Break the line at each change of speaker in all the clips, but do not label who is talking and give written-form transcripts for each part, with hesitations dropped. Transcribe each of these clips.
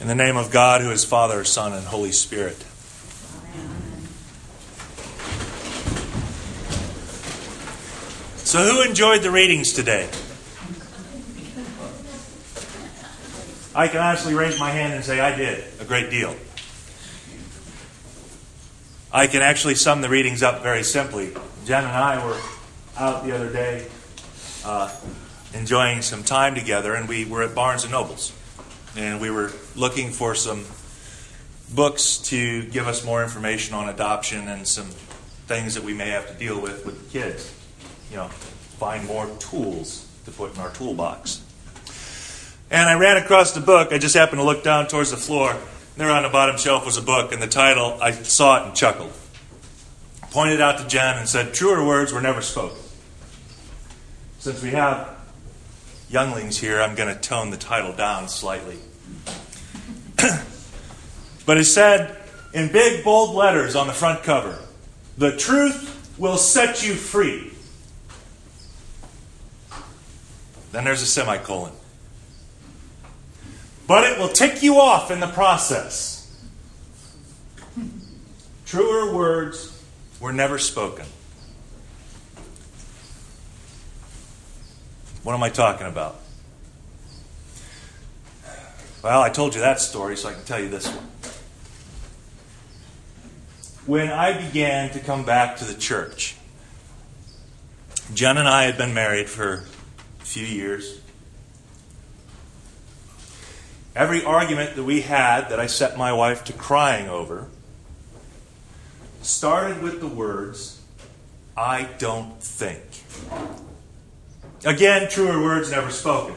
In the name of God, who is Father, Son, and Holy Spirit. Amen. So who enjoyed the readings today? I can honestly raise my hand and say I did a great deal. I can actually sum the readings up very simply. Jen and I were out the other day enjoying some time together, and we were at Barnes & Noble's. And we were looking for some books to give us more information on adoption and some things that we may have to deal with the kids. You know, find more tools to put in our toolbox. And I ran across the book. I just happened to look down towards the floor. There on the bottom shelf was a book, and the title, I saw it and chuckled. Pointed out to Jen and said, "Truer words were never spoken." Since we have younglings here, I'm going to tone the title down slightly. But it said in big, bold letters on the front cover, "The truth will set you free." Then there's a semicolon. "But it will tick you off in the process." Truer words were never spoken. What am I talking about? Well, I told you that story, so I can tell you this one. When I began to come back to the church, Jen and I had been married for a few years. Every argument that we had that I set my wife to crying over started with the words, "I don't think." Again, truer words never spoken.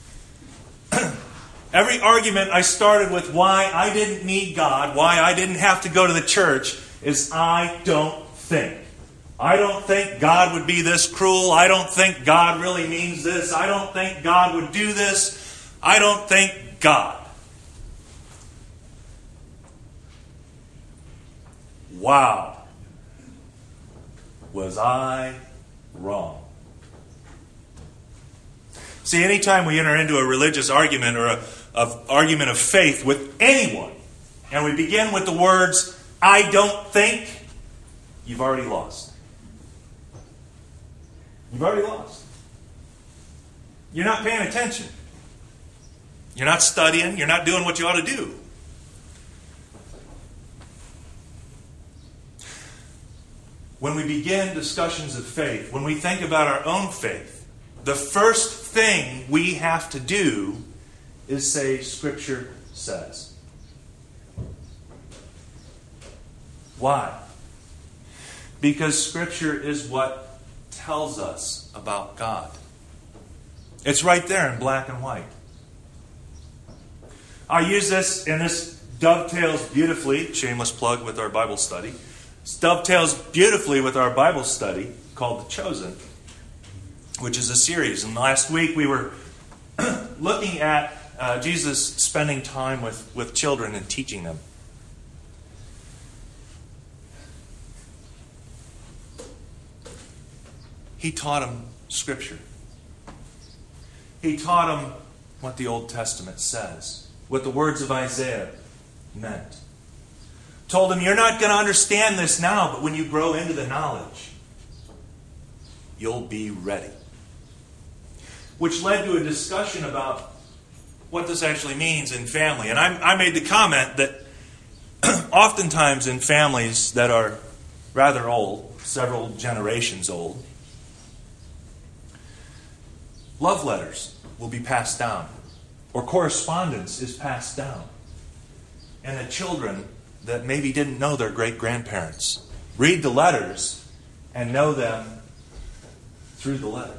Every argument I started with why I didn't need God, why I didn't have to go to the church, is "I don't think." I don't think God would be this cruel. I don't think God really means this. I don't think God would do this. I don't think God. Wow. Was I wrong? See, anytime we enter into a religious argument or an argument of faith with anyone, and we begin with the words, "I don't think," you've already lost. You've already lost. You're not paying attention. You're not studying. You're not doing what you ought to do. When we begin discussions of faith, when we think about our own faith, the first thing we have to do is say, "Scripture says." Why? Because Scripture is what tells us about God. It's right there in black and white. I use this, and this dovetails beautifully, shameless plug with our Bible study, this dovetails beautifully with our Bible study called The Chosen, which is a series. And last week we were looking at Jesus spending time with children and teaching them. He taught them Scripture. He taught them what the Old Testament says, what the words of Isaiah meant. Told them, "You're not going to understand this now, but when you grow into the knowledge, you'll be ready." Which led to a discussion about what this actually means in family. And I made the comment that oftentimes in families that are rather old, several generations old, love letters will be passed down, or correspondence is passed down. And the children that maybe didn't know their great-grandparents read the letters and know them through the letters.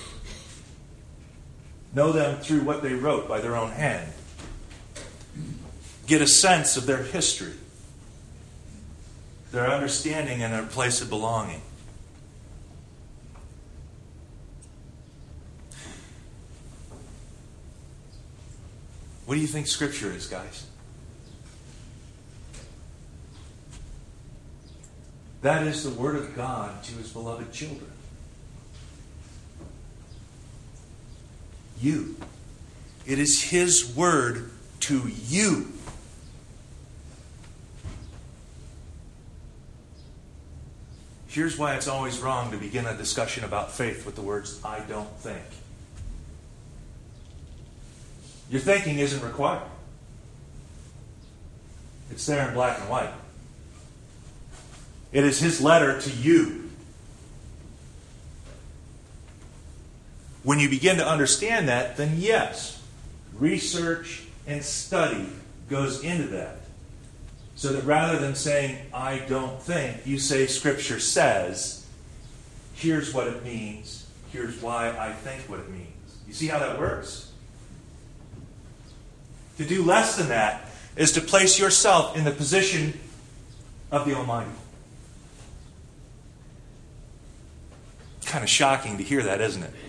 Know them through what they wrote by their own hand. Get a sense of their history, their understanding, and their place of belonging. What do you think Scripture is, guys? That is the Word of God to His beloved children. You. It is His Word to you. Here's why it's always wrong to begin a discussion about faith with the words, I don't think. Your thinking isn't required. It's there in black and white. It is His letter to you. When you begin to understand that, then yes, research and study goes into that. So that rather than saying, I don't think, you say Scripture says, here's what it means, here's why I think what it means. You see how that works? To do less than that is to place yourself in the position of the Almighty. Kind of shocking to hear that, isn't it?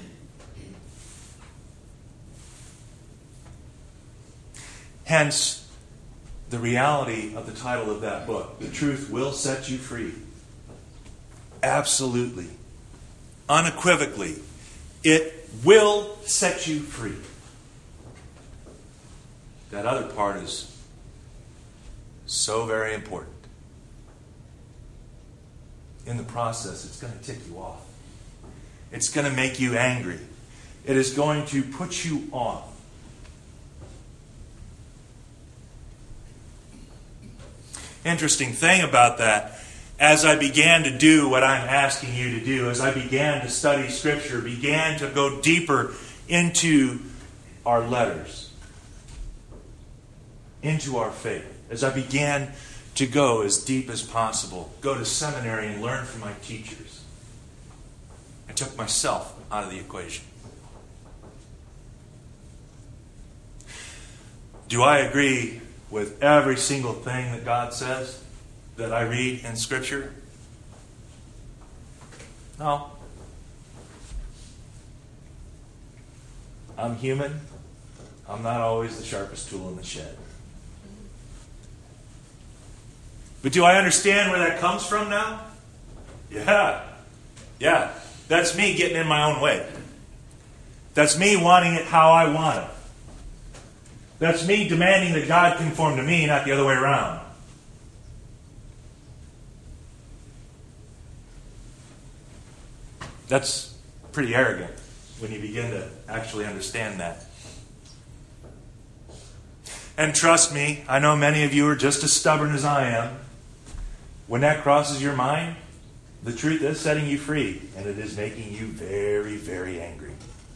Hence, the reality of the title of that book, The Truth Will Set You Free. Absolutely. Unequivocally. It will set you free. That other part is so very important. In the process, it's going to tick you off. It's going to make you angry. It is going to put you off. Interesting thing about that, as I began to do what I'm asking you to do, as I began to study Scripture, began to go deeper into our letters, into our faith, as I began to go as deep as possible, go to seminary and learn from my teachers, I took myself out of the equation. Do I agree with every single thing that God says that I read in Scripture? No. I'm human. I'm not always the sharpest tool in the shed. But do I understand where that comes from now? Yeah. That's me getting in my own way. That's me wanting it how I want it. That's me demanding that God conform to me, not the other way around. That's pretty arrogant when you begin to actually understand that. And trust me, I know many of you are just as stubborn as I am. When that crosses your mind, the truth is setting you free, and it is making you very, very angry.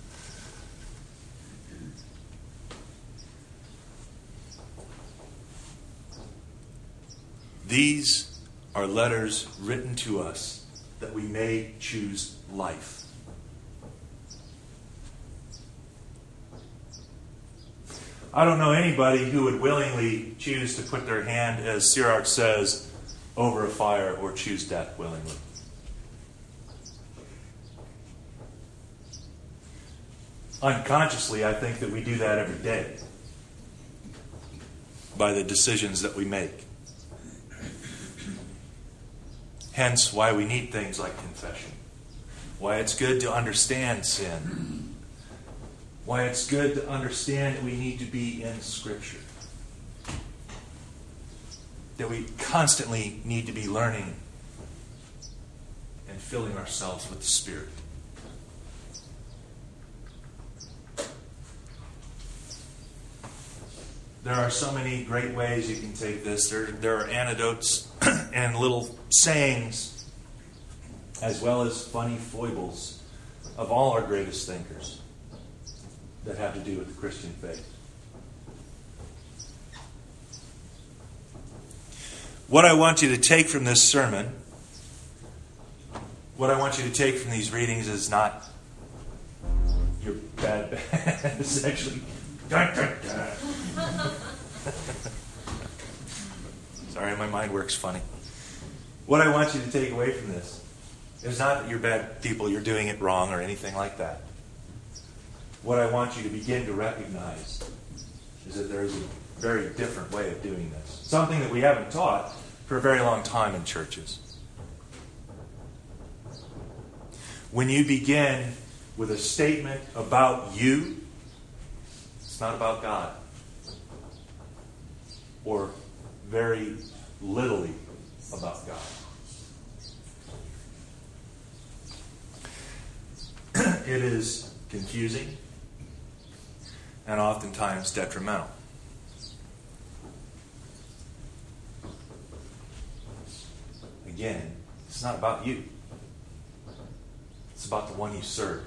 These are letters written to us that we may choose life. I don't know anybody who would willingly choose to put their hand, as Sirach says, over a fire or choose death willingly. Unconsciously, I think that we do that every day by the decisions that we make. Hence, why we need things like confession. Why it's good to understand sin. Why it's good to understand that we need to be in Scripture. That we constantly need to be learning and filling ourselves with the Spirit. There are so many great ways you can take this. There are anecdotes and little sayings, as well as funny foibles of all our greatest thinkers that have to do with the Christian faith. What I want you to take from this sermon, what I want you to take from these readings is not your bad. It's actually... Sorry, my mind works funny. What I want you to take away from this is not that you're bad people, you're doing it wrong or anything like that. What I want you to begin to recognize is that there is a very different way of doing this. Something that we haven't taught for a very long time in churches. When you begin with a statement about you, it's not about God. or very littly about God. It is confusing and oftentimes detrimental. Again, it's not about you. It's about the one you serve.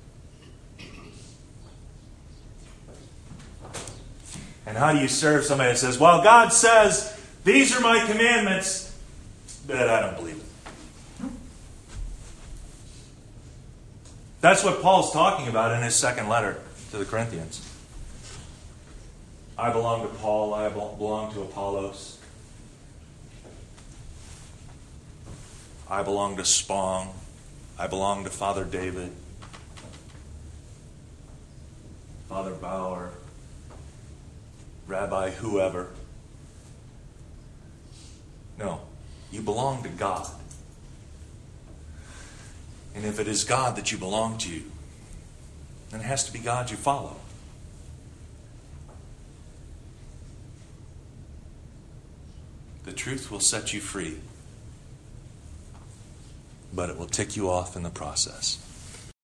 And how do you serve somebody that says, well, God says, these are my commandments, but I don't believe it. That's what Paul's talking about in his second letter to the Corinthians. I belong to Paul, I belong to Apollos. I belong to Spong. I belong to Father David, Father Bauer, Rabbi whoever. No, you belong to God. And if it is God that you belong to, then it has to be God you follow. The truth will set you free, but it will tick you off in the process.